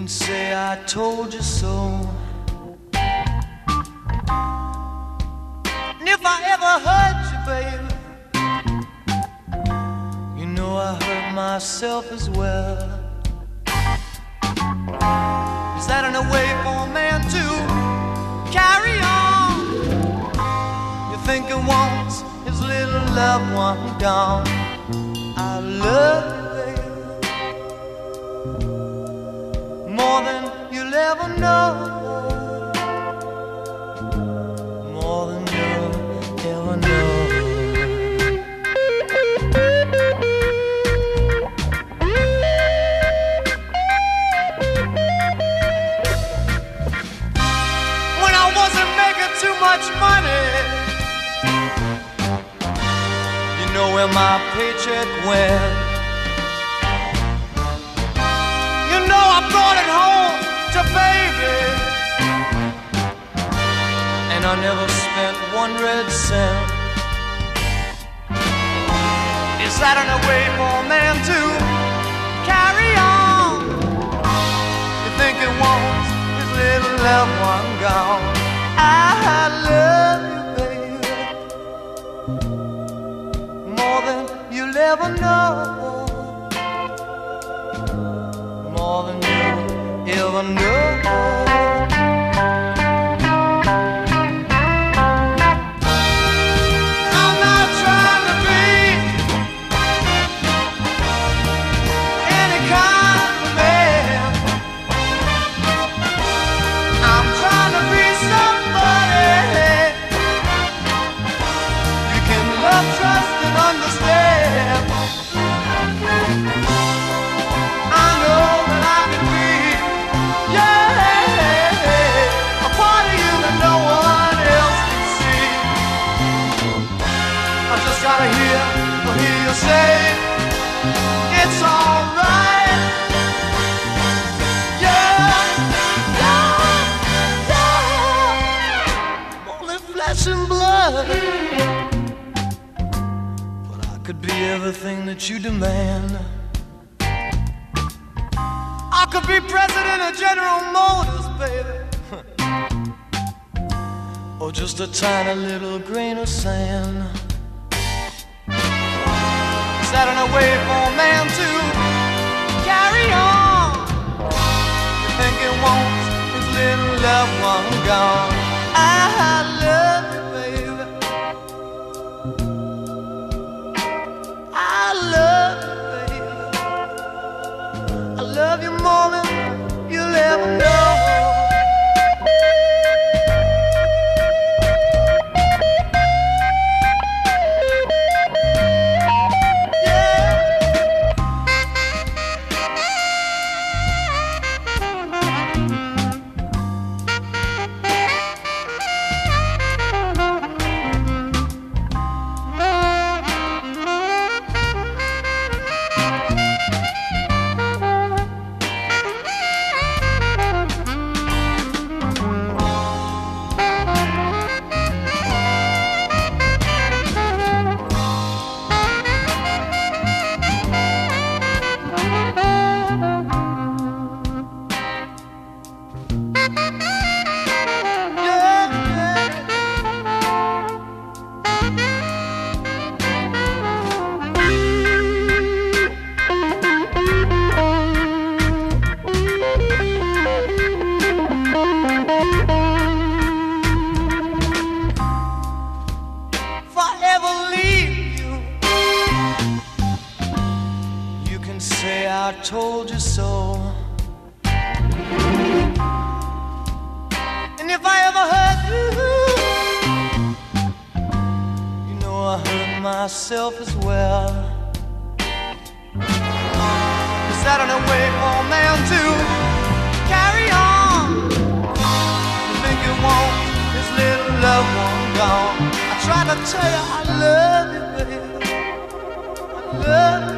say I told you so. And if I ever hurt you, baby, you know I hurt myself as well. Is that in a way for a man to carry on? You think he wants his little loved one gone. I love you, baby, more than you'll ever know, more than you'll ever know. When I wasn't making too much money, you know where my paycheck went. You know I brought it home to baby, and I never spent one red cent. Is that in a way for a man to carry on? You think he wants his little loved one gone. I love you, baby, more than you'll ever know, more than you'll ever know. I'm not trying to be any kind of man. I'm trying to be somebody you can love, trust, and understand. I know that I can be, yeah, a part of you that no one else can see. I just gotta hear you say it's alright. Yeah, yeah, yeah. I'm only flesh and blood, but I could be everything that you demand. I could be president of General Motors, baby, or just a tiny little grain of sand. Is that in a way for a man to carry on? You think he wants his little loved one gone. I love you, baby, I love you, baby, I love you more than you'll ever know. Say I told you so. And if I ever hurt you, you know I hurt myself as well. Is that in a way for a man to carry on? You think you want his little loved one gone. I try to tell you I love you, baby, I love you.